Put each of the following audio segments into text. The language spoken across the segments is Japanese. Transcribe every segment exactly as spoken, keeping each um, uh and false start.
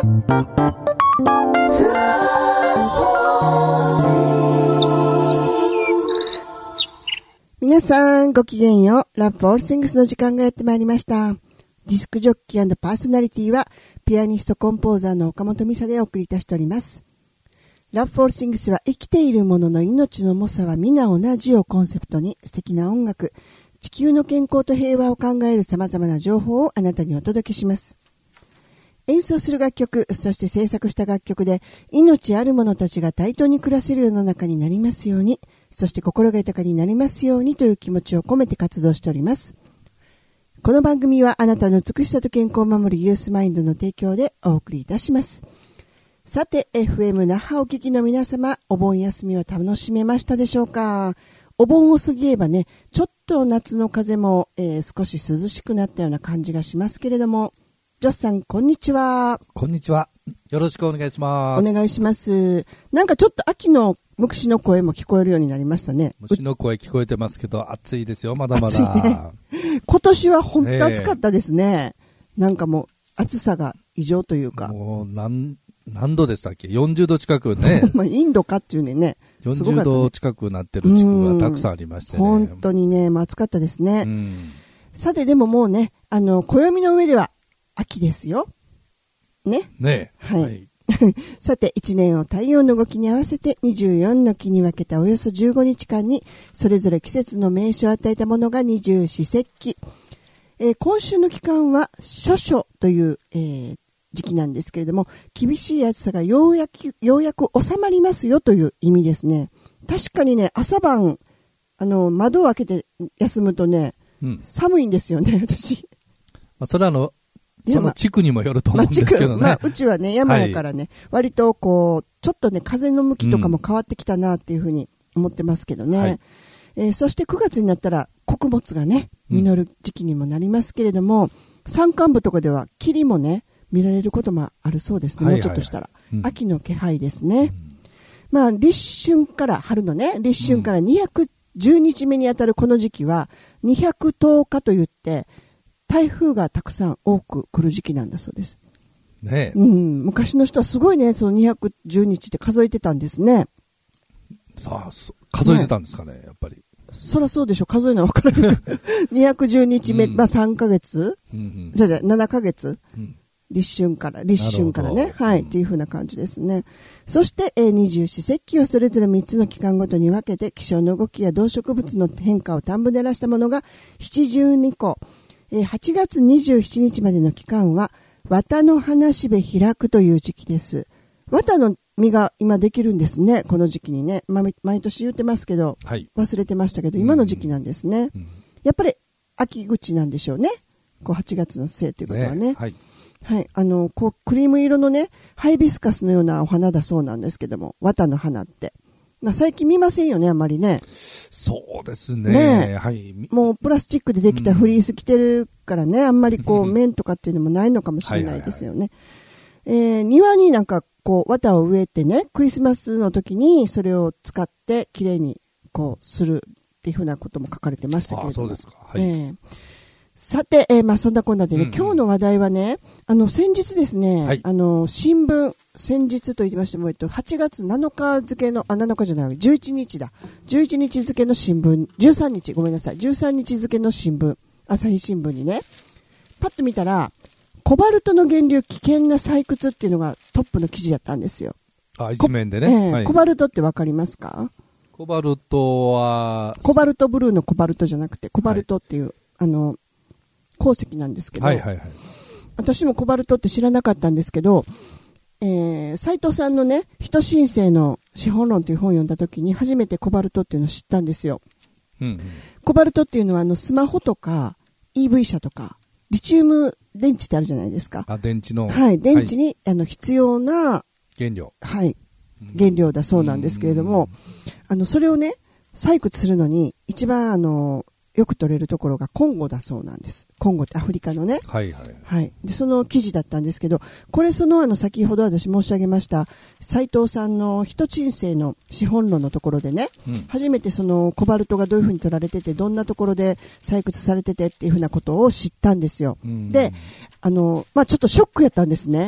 皆さんごきげんよう。ラブオールシングスの時間がやってまいりました。ディスクジョッキー&パーソナリティはピアニストコンポーザーの岡本美沙でお送りいたしております。ラブオールシングスは生きているものの命の重さは皆同じをコンセプトに素敵な音楽、地球の健康と平和を考える様々な情報をあなたにお届けします。演奏する楽曲、そして制作した楽曲で命ある者たちが対等に暮らせる世の中になりますように、そして心が豊かになりますようにという気持ちを込めて活動しております。この番組はあなたの美しさと健康を守るユースマインドの提供でお送りいたします。さて エフエム 那覇お聞きの皆様、お盆休みを楽しめましたでしょうか。お盆を過ぎればね、ちょっと夏の風も、えー、少し涼しくなったような感じがしますけれども、ジョスさんこんにちは。 こんにちは。よろしくお願いします。 お願いします。なんかちょっと秋の虫の声も聞こえるようになりましたね。 虫の声聞こえてますけど、暑いですよ、まだまだ。 暑いね。今年は本当暑かったですね。えー、なんかもう暑さが異常というか。 もう何、何度でしたっけ ?よんじゅう 度近くね。 まあインドかっていうね。 よんじゅうど近くなってる地区がたくさんありましてね。 本当にね、まあ、暑かったですね。さてでももうね、あの、暦の上では秋ですよ。ね。 ねはい。はい、さて、いちねんを太陽の動きに合わせてにじゅうよんの期に分けたおよそじゅうごにちかんに、それぞれ季節の名称を与えたものが二十四節気。えー、今週の期間は、処暑という、えー、時期なんですけれども、厳しい暑さがようやく、ようやく収まりますよという意味ですね。確かにね、朝晩、あの、窓を開けて休むとね、うん、寒いんですよね、私。 まあ、それはあの、その地区にもよると思うんですけどね。 まあ、うちはね、山やからね、はい、割とこう、ちょっとね、風の向きとかも変わってきたなっていうふうに思ってますけどね。はい、えー、そしてくがつになったら、穀物がね、実る時期にもなりますけれども、うん、山間部とかでは霧もね、見られることもあるそうですね、はいはいはい、もうちょっとしたら。うん、秋の気配ですね。うん、まあ、立春から、春のね、立春からにひゃくじゅうにちめにあたるこの時期は、にひゃくとおかといって、台風がたくさん多く来る時期なんだそうです。 ねえ。 うん、昔の人はすごいね、そのにひゃくじゅうにちって数えてたんですね。 さあ、数えてたんですかね、ねやっぱり。 そりゃそうでしょ、数えなわからない。にひゃくじゅうにちめ、うん、まあさんかげつ、うんうん、じゃじゃななかげつ、うん、立春から、立春からね、はい、っていう風な感じですね。そして、えー、二十四節気をそれぞれみっつの期間ごとに分けて、気象の動きや動植物の変化を短文で出したものがななじゅうにこ。はちがつにじゅうしちにちまでの期間は、綿の花しべ開くという時期です。綿の実が今できるんですね、この時期にね。ま、毎年言ってますけど、はい、忘れてましたけど、今の時期なんですね。うんうん、やっぱり秋口なんでしょうね。こうはちがつの末ということはね。ね、はい。はい。あの、こう、クリーム色のね、ハイビスカスのようなお花だそうなんですけども、綿の花って。最近見ませんよね、あんまりね。 そうですね。 ね、 はい。 もうプラスチックでできたフリース着てるからね、うん、あんまりこう、綿とかっていうのもないのかもしれないですよね。はいはいはい、えー、庭になんかこう、綿を植えてね、クリスマスの時にそれを使ってきれいにこう、するっていうふうなことも書かれてましたけれども。 あ、そうですか。はい。 えーさて、えー、まあそんなこんなでね、うんうん、今日の話題はね、あの先日ですね、はい、あの新聞先日と言いましても、えっとはちがつなのか付のあなのかじゃないじゅういちにちだじゅういちにち付の新聞じゅうさんにちごめんなさいじゅうさんにち付の新聞朝日新聞にねパッと見たらコバルトの源流危険な採掘っていうのがトップの記事だったんですよ。 あ、一面でね、 えーはい、 コバルトってわかりますか？ コバルトはコバルトブルーのコバルトじゃなくてコバルトっていう、はい、あの鉱石なんですけど、 はいはいはい、 私もコバルトって知らなかったんですけど、えー、斉藤さんのね人申請の資本論という本を読んだ時に初めてコバルトっていうのを知ったんですよ、うんうん、コバルトっていうのはあのスマホとか イーブイ 車とかリチウム電池ってあるじゃないですか。 あ、電池の、 はい、電池に、はい、あの必要な原料、 はい、原料だそうなんですけれども、あのそれをね採掘するのに一番あのよく取れるところがコンゴだそうなんです。コンゴってアフリカのね。 はいはい。 はい。で、その記事だったんですけど、これそのあの先ほど私申し上げました斉藤さんの人申請の資本論のところでね、うん、初めてそのコバルトがどういうふうに取られてて、どんなところで採掘されててっていうふうなことを知ったんですよ。うん、で、あの、まあちょっとショックやったんですね。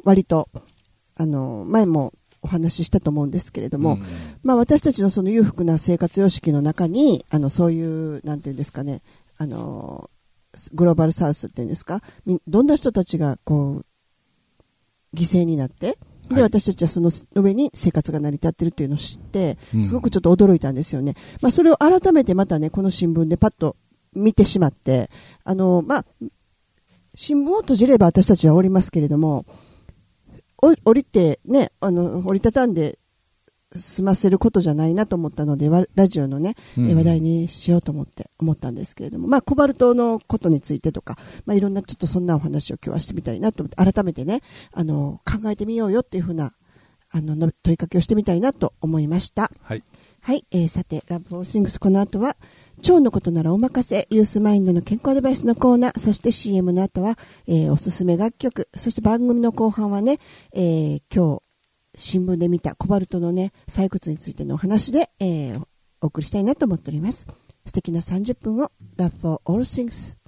割と、あの、前もお話ししたと思うんですけれども、うん、まあ私たちのその裕福な生活様式の中に、あの、そういう、なんていうんですかね、あの、グローバルサウスっていうんですか、どんな人たちがこう、犠牲になって、で、はい、私たちはその上に生活が成り立っているというのを知って、すごくちょっと驚いたんですよね。うん、まあそれを改めてまたね、この新聞でパッと見てしまって、あの、まあ、新聞を閉じれば私たちはおりますけれども、降りてね、あの、折りたたんで済ませることじゃないなと思ったので、ラジオのね、うん、話題にしようと思って思ったんですけれども、まあ、コバルトのことについてとか、まあ、いろんなちょっとそんなお話を今日はしてみたいなと思って、改めてね、あの、考えてみようよっていうふうな、あの、問いかけをしてみたいなと思いました。 はい。 はい、えー、さて、ラブフォーシングス、この後は、腸のことならお任せ、ユースマインドの健康アドバイスのコーナー、そして シーエム の後は、えー、おすすめ楽曲、そして番組の後半はね、えー、今日、新聞で見たコバルトのね、採掘についてのお話で、えー、お送りしたいなと思っております。素敵なさんじゅっぷんを Love for All Things。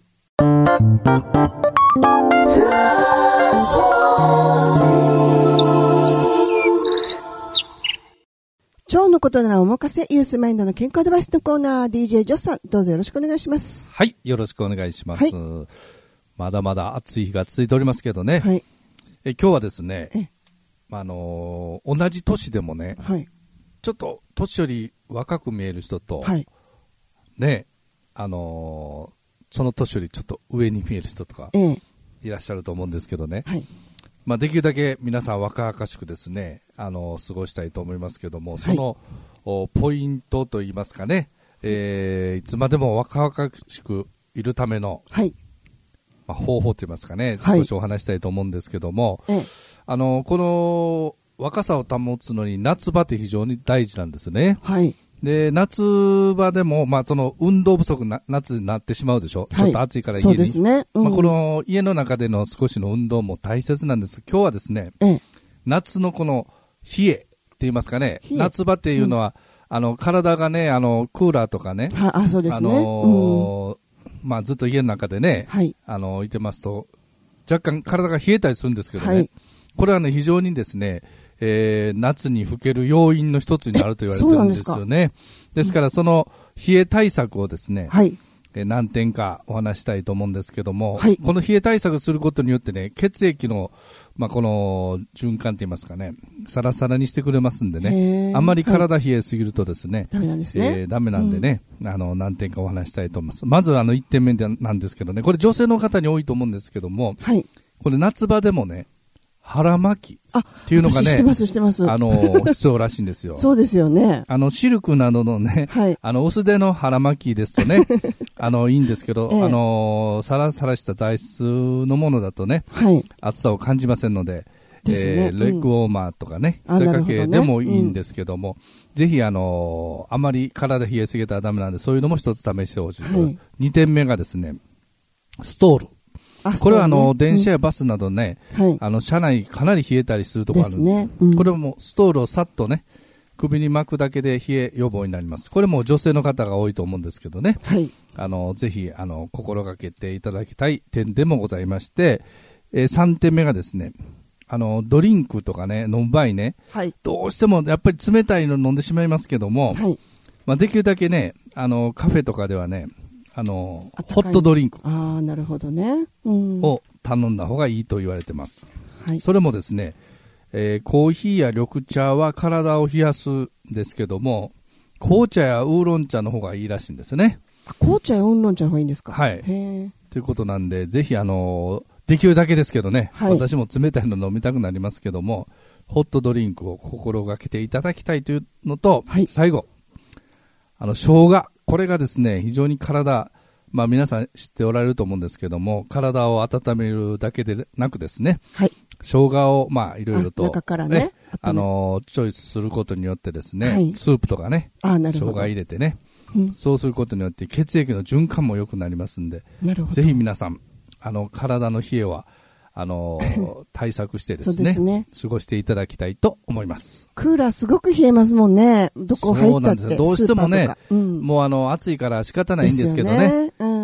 腸のことならお任せ、ユースマインドの健康アドバイスのコーナー、ディージェー ジョスさん、どうぞよろしくお願いします。 はい、よろしくお願いします。はい、まだまだ暑い日が続いておりますけどね。はい、え今日はですね、えあのー、同じ年でもね、はい、ちょっと年より若く見える人と、はい、ね、あのー、その年よりちょっと上に見える人とか、ええ、いらっしゃると思うんですけどね。はい、まあ、できるだけ皆さん若々しくですね、あの過ごしたいと思いますけども、その、はい、ポイントといいますかね、えー、いつまでも若々しくいるための、はい、まあ、方法といいますかね、少しお話したいと思うんですけども、はい、あのこの若さを保つのに夏場って非常に大事なんですね。はい、で夏場でも、まあ、その運動不足な夏になってしまうでしょ、はい、ちょっと暑いから家に、そうですね、うん、まあ、この家の中での少しの運動も大切なんです。今日はですね、ええ、夏のこの冷えって言いますかね、夏場っていうのは、うん、あの体がね、あのクーラーとかね、はあ、そうですね、あのーうん、まあ、ずっと家の中でね、はい、あのいてますと若干体が冷えたりするんですけどね、はい、これはね非常にですね、えー、夏に吹ける要因の一つになると言われてるんですよね。ですからその冷え対策をですね、はい、えー、何点かお話したいと思うんですけども、はい、この冷え対策することによってね、血液の、まあ、この循環といいますかね、サラサラにしてくれますんでね、あんまり体冷えすぎるとですね、はい、ダメなんですね、えー、ダメなんでね、うん、あの何点かお話したいと思います。まずあのいってんめなんですけどね、これ女性の方に多いと思うんですけども、はい、これ夏場でもね、腹巻きっていうのがね、してますしてます、あの必要らしいんですよ。そうですよね。あのシルクなどのね、はい、あの薄手の腹巻きですとね、あのいいんですけど、ええ、あのサラサラした材質のものだとね、はい、暑さを感じませんので、ですね、えー、レッグウォーマーとかね、うん、それかけでもいいんですけども、うん、ぜひあのあまり体冷えすぎたらダメなんで、そういうのも一つ試してほしい、はい、にてんめがですね、ストール。これはあの、ね、電車やバスなどね、うん、あの車内かなり冷えたりするところあるんで、ね、うん、これもストールをさっとね首に巻くだけで冷え予防になります。これも女性の方が多いと思うんですけどね、はい、あのぜひあの心がけていただきたい点でもございまして、えー、さんてんめがですね、あのドリンクとかね飲む場合ね、はい、どうしてもやっぱり冷たいの飲んでしまいますけども、はい、まあ、できるだけねあのカフェとかではねあのホットドリンクあなるほど、ね、うん、を頼んだ方がいいと言われてます、はい、それもですね、えー、コーヒーや緑茶は体を冷やすんですけども、紅茶やウーロン茶の方がいいらしいんですね。紅茶やウーロン茶の方がいいんですか。はい、へということなんで、ぜひあのできるだけですけどね、はい、私も冷たいの飲みたくなりますけども、ホットドリンクを心がけていただきたいというのと、はい、最後あの生姜、これがですね非常に体、まあ、皆さん知っておられると思うんですけども、体を温めるだけでなくですね、はい、生姜をまあいろいろと、中からね、あのチョイスすることによってですね、はい、スープとかね、あ生姜入れてね、うん、そうすることによって血液の循環も良くなりますんで、ぜひ皆さんあの体の冷えはあの対策してですね、そうですね、過ごしていただきたいと思います。クーラーすごく冷えますもんね。どこ入ったって。そうなんですよ。どうしてもね、うん、もうあの暑いから仕方ないんですけどね。うん、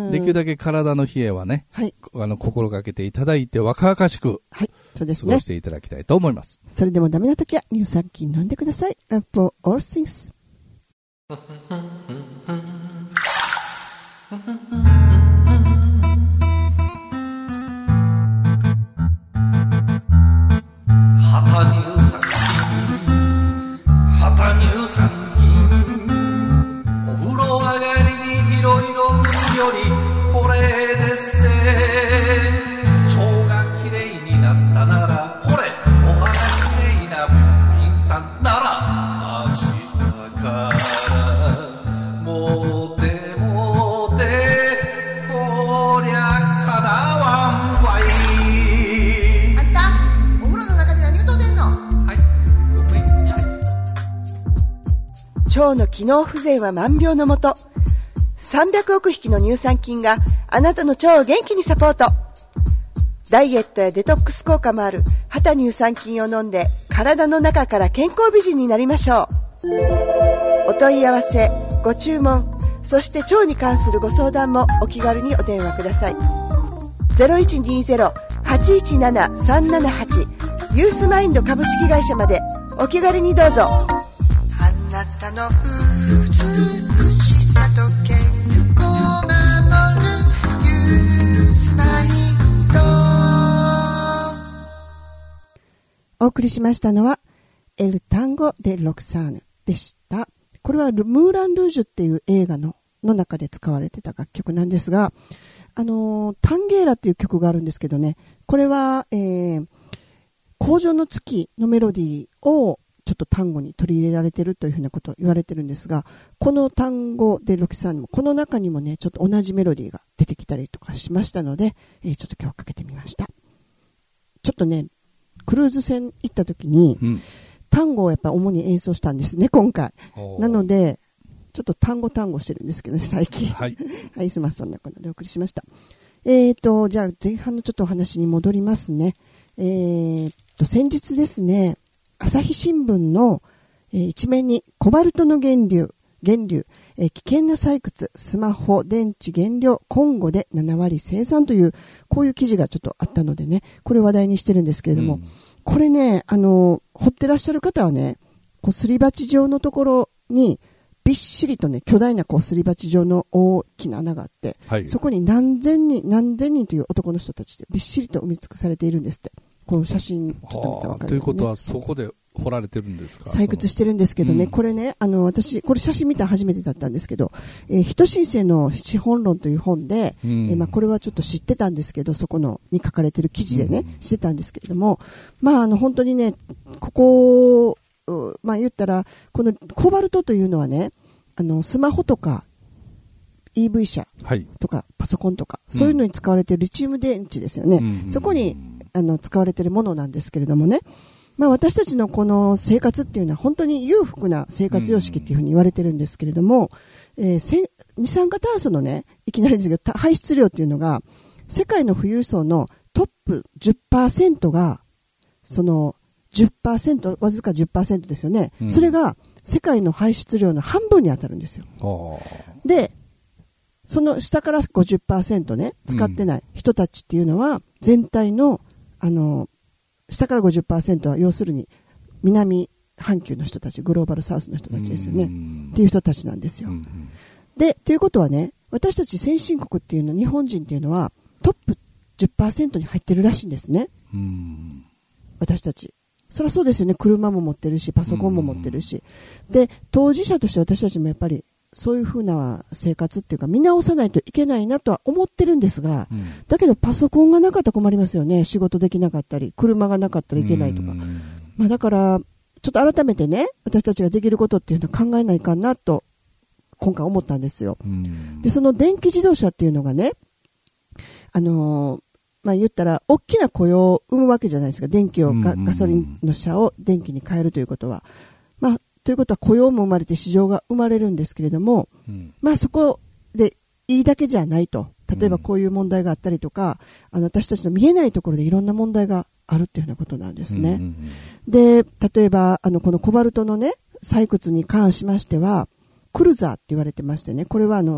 できるだけ体の冷えはね、はい、あの心がけていただいて若々しく、はい、そうですね、過ごしていただきたいと思います。 それでもダメな時は乳酸菌飲んでください。Love for all things。腸の機能不全は万病のもと。さんびゃくおくひきの乳酸菌があなたの腸を元気にサポート。ダイエットやデトックス効果もある畑乳酸菌を飲んで体の中から健康美人になりましょう。お問い合わせ、ご注文、そして腸に関するご相談もお気軽にお電話ください。 ゼロいちにゼロ はちいちなな さんななはち ユースマインド株式会社までお気軽にどうぞ。あなたの美しさと健康を守るユースマインド。お送りしましたのはエルタンゴ・デ・ロクサーヌでした。これはムーラン・ルージュっていう映画のの中で使われてた楽曲なんですが、あのー、タンゲーラっていう曲があるんですけどね、これは、えー、荒城の月のメロディーをちょっと単語に取り入れられてるというふうなことを言われてるんですが、この単語でロキさんにもこの中にもねちょっと同じメロディーが出てきたりとかしましたので、えー、ちょっと今日かけてみました。ちょっとねクルーズ船行った時に、うん、単語をやっぱ主に演奏したんですね今回。なのでちょっと単語単語してるんですけどね最近。はい、はい、すみません、そんなことでお送りしました。えーとじゃあ前半のちょっとお話に戻りますね。えーと先日ですね、朝日新聞の、えー、一面にコバルトの源流、源流、えー、危険な採掘、スマホ、電池原料、コンゴでななわり生産という、こういう記事がちょっとあったのでね、これを話題にしてるんですけれども、うん、これね、あの、掘ってらっしゃる方はね、こうすり鉢状のところに、びっしりとね、巨大なこうすり鉢状の大きな穴があって、はい、そこに何千人、何千人という男の人たちでびっしりと埋め尽くされているんですって。この写真ちょっと見たら分かる、ね、 ということはそこで掘られてるんですか。 採掘してるんですけどね、うん、これねあの私これ写真見たら初めてだったんですけど、えー、人申請の資本論という本で、うん、えーまあ、これはちょっと知ってたんですけど、そこのに書かれてる記事でね、うん、知ってたんですけれども、まああの本当にねここまあ言ったらこのコバルトというのはね、あのスマホとか イーブイ 車とか、はい、パソコンとかそういうのに使われているリチウム電池ですよね、うん、そこにあの使われているものなんですけれどもね、まあ、私たちのこの生活っていうのは本当に裕福な生活様式っていうふうに言われてるんですけれども、えー、二酸化炭素のねいきなりですけど排出量っていうのが世界の富裕層のトップ じゅっパーセント がその じゅっパーセント わずか じゅっパーセント ですよね、うん、それが世界の排出量の半分に当たるんですよ。でその下から ごじゅっパーセント ね使ってない人たちっていうのは全体のあの下から ごじゅっパーセント は要するに南半球の人たち、グローバルサウスの人たちですよねっていう人たちなんですよ。でということはね、私たち先進国っていうのは日本人っていうのはトップ じゅっパーセント に入ってるらしいんですね。私たちそりゃそうですよね。車も持ってるしパソコンも持ってるし、で当事者として私たちもやっぱりそういう風な生活っていうか見直さないといけないなとは思ってるんですが、うん、だけどパソコンがなかったら困りますよね。仕事できなかったり車がなかったらいけないとか、まあ、だからちょっと改めてね私たちができることっていうのは考えないかなと今回思ったんですよ。でその電気自動車っていうのがね、あのーまあ、言ったら大きな雇用を生むわけじゃないですか。電気をガ、ガソリンの車を電気に変えるということは、まあということは雇用も生まれて市場が生まれるんですけれども、うん、まあそこでいいだけじゃないと。例えばこういう問題があったりとか、あの私たちの見えないところでいろんな問題があるっていうようなことなんですね。うんうんうん、で例えばあのこのコバルトのね採掘に関しましてはクルザーって言われてましてね、これはあの、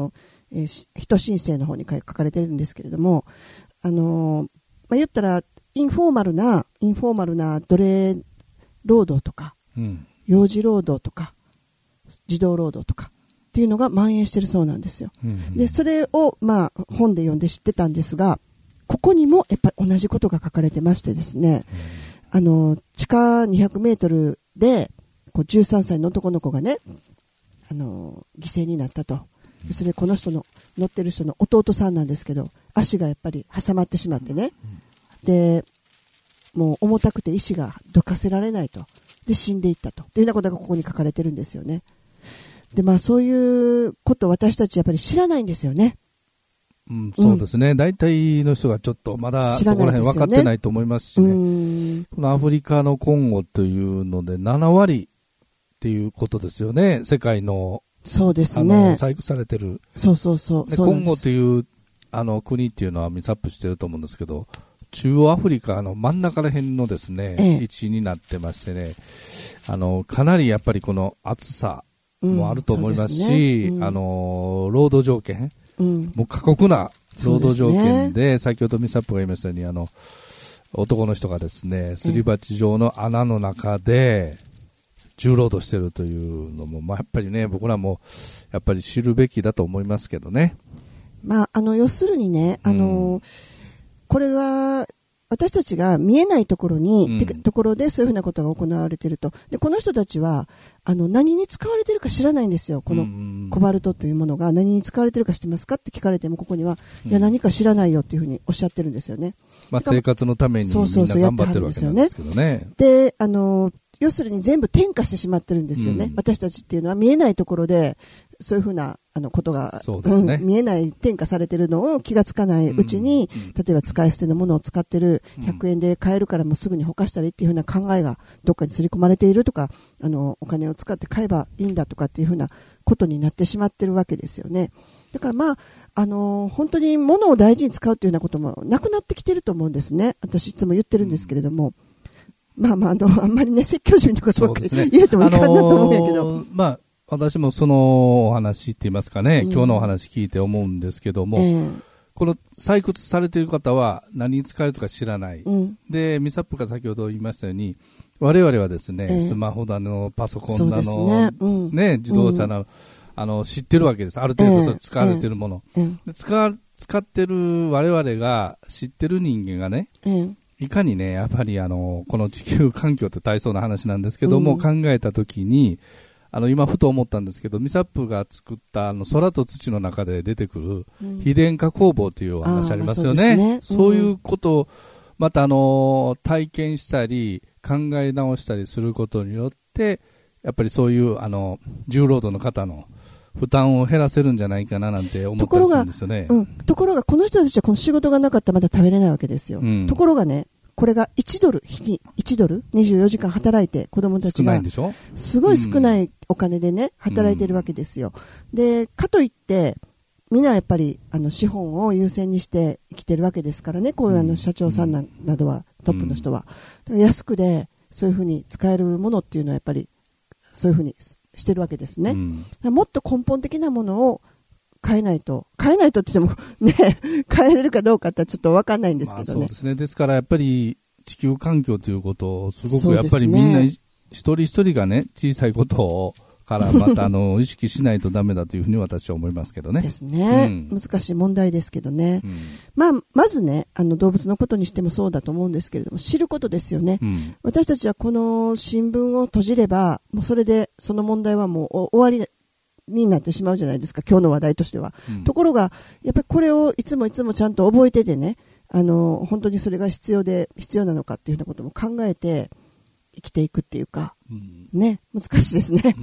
えー、人申請の方に書かれてるんですけれども、あのー、まあ、言ったらインフォーマルなインフォーマルな奴隷労働とか、うん、幼児労働とか児童労働とかっていうのが蔓延してるそうなんですよ、うんうん、でそれを、まあ、本で読んで知ってたんですが、ここにもやっぱり同じことが書かれてましてですね、うん、あの地下にひゃくメートルでこうじゅうさんさいの男の子がね、あの犠牲になったと。でそれこの人の乗ってる人の弟さんなんですけど、足がやっぱり挟まってしまってね、でもう重たくて意志がどかせられないと、で死んでいったというようなことがここに書かれてるんですよね。で、まあ、そういうことを私たちやっぱり知らないんですよね。 うん、そうですね、うん、大体の人がちょっとまだそこら辺分かってないと思いますしね、このアフリカのコンゴというのでななわりっていうことですよね、世界の、 そうですね、 採掘されてる、 そうそうそう、 でコンゴというあの国っていうのはミスアップしてると思うんですけど、中央アフリカの真ん中ら辺のですね、ええ、位置になってましてね、あのかなりやっぱりこの暑さもあると思いますし、うん、ね、うん、あの労働条件、うん、もう過酷な労働条件 で, で、先ほどミサップが言いましたように、あの男の人がですね、すり鉢状の穴の中で重労働しているというのも、まあ、やっぱりね、僕らもやっぱり知るべきだと思いますけどね。 まあ、あの要するにね、あの、うん、これは私たちが見えないところに、うん、ところでそういうふうなことが行われていると。で、この人たちはあの何に使われているか知らないんですよ。このコバルトというものが何に使われているか知ってますかって聞かれても、ここには、うん、いや何か知らないよっていうふうにおっしゃってるんですよね。 まあ、生活のためにみんな頑張ってるわけなんですけどね。 で、あの要するに全部転化してしまってるんですよね、うん、私たちっていうのは見えないところでそういうふうなあのことが、 そうですね、 うん、見えない転化されているのを気がつかないうちに、うん、例えば使い捨てのものを使ってる、ひゃくえんで買えるからもうすぐにほかしたりっていうふうな考えがどっかに刷り込まれているとか、あのお金を使って買えばいいんだとかっていうふうなことになってしまってるわけですよね。だからまあ、あの本当に物を大事に使うっていうようなこともなくなってきてると思うんですね。私いつも言ってるんですけれども、まあまあ、あの、あんまりね、説教じみのことばっかり言えてもいかんなと思うんやけど。あのー、 まあ、私もそのお話って言いますかね、うん、今日のお話聞いて思うんですけども、えー、この採掘されている方は何に使えるとか知らない。うん、で、ミサップが先ほど言いましたように、我々はですね、えー、スマホだの、パソコンだの、ねうん、ね、自動車なの、うん、あの、知ってるわけです。ある程度それ使われているもの。えーえー、使, 使ってる我々が知ってる人間がね、えーいかにね、やっぱりあの、この地球環境って大層な話なんですけども、うん、考えたときに、あの、今ふと思ったんですけど、ミサップが作ったあの、空と土の中で出てくる、非電化工房というお話ありますよね。そうですね、うん、そういうことを、またあの、体験したり、考え直したりすることによって、やっぱりそういうあの、重労働の方の、負担を減らせるんじゃないかななんて思ったりするんですよね。 ところが、うん、ところがこの人たちはこの仕事がなかったらまだ食べれないわけですよ、うん、ところがね、これがいちドル、日にいちドル、にじゅうよじかん働いて子供たちがすごい少ないお金でね、働いてるわけですよ、うん、で、かといってみんなやっぱりあの資本を優先にして生きてるわけですからね、こういうあの社長さん な,、などはトップの人は、だから安くでそういうふうに使えるものっていうのはやっぱりそういうふうにしてるわけですね、うん、もっと根本的なものを変えないと、変えないとって言ってもね、変えれるかどうかってちょっと分かんないんですけどね。まあ、そうですね。 ですからやっぱり地球環境ということをすごくやっぱりみんな、ね、一人一人がね、小さいことをからまたあの意識しないとダメだというふうに私は思いますけどね。 ですね、うん、難しい問題ですけどね、うん、まあ、まずね、あの動物のことにしてもそうだと思うんですけれども、知ることですよね、うん、私たちはこの新聞を閉じればもうそれでその問題はもう終わりになってしまうじゃないですか、今日の話題としては、うん、ところがやっぱりこれをいつもいつもちゃんと覚えててね、あの本当にそれが必要で必要なのかっていうようなことも考えて生きていくっていうか、うん、ね、難しいですね、うん、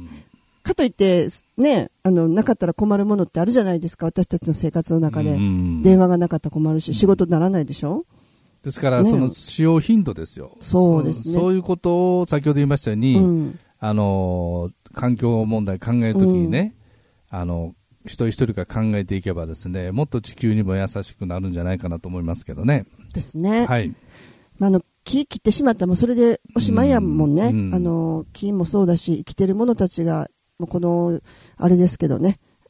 かといってね、あのなかったら困るものってあるじゃないですか、私たちの生活の中で、うん、電話がなかったら困るし、仕事にならないでしょ。 ですから、ね、その使用頻度ですよ。 そうですね。 そ, そういうことを先ほど言いましたように、うん、あの環境問題考えるときにね、うん、あの一人一人が考えていけばですね、もっと地球にも優しくなるんじゃないかなと思いますけどね。 ですね。 はい。 まあ、あの木切ってしまったらもうそれでおしまいやもんね、うん、あの木もそうだし生きてる者たちがもうこのあれですけどね、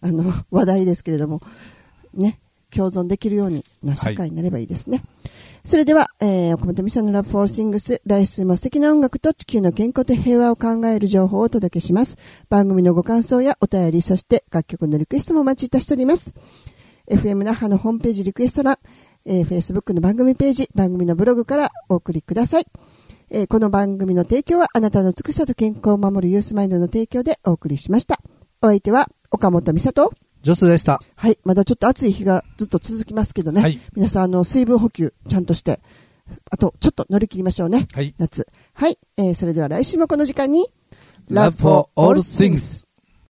あの話題ですけれどもね、共存できるような社会になればいいですね。はい、それでは、えー、岡本美沙の Love for Things、来週も素敵な音楽と地球の健康と平和を考える情報をお届けします。番組のご感想やお便り、そして楽曲のリクエストもお待ちいたしております。エフエム 那覇のホームページリクエスト欄、えー、Facebook の番組ページ、番組のブログからお送りください。えー、この番組の提供はあなたの美しさと健康を守るユースマインドの提供でお送りしました。お相手は岡本美沙とジョスでした。 はい、まだちょっと暑い日がずっと続きますけどね、はい、皆さんあの水分補給ちゃんとして、あとちょっと乗り切りましょうね、はい、夏。はい、えー、それでは来週もこの時間に Love for all things